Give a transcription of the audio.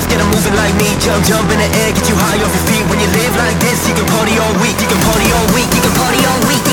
this, get 'em moving like me. Jump, jump in the air, get you high off your feet. When you live like this, you can party all week, you can party all week, you can party all week.